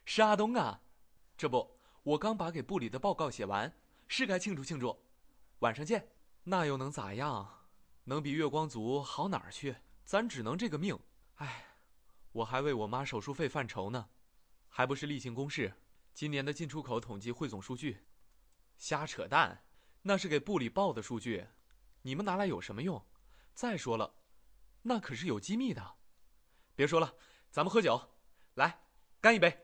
是阿东啊！这不，我刚把给部里的报告写完，是该庆祝庆祝。晚上见。那又能咋样？能比月光族好哪儿去？咱只能这个命。唉，我还为我妈手术费犯愁呢，还不是例行公事。今年的进出口统计汇总数据。瞎扯淡，那是给部里报的数据，你们拿来有什么用？再说了，那可是有机密的。别说了，咱们喝酒，来，干一杯。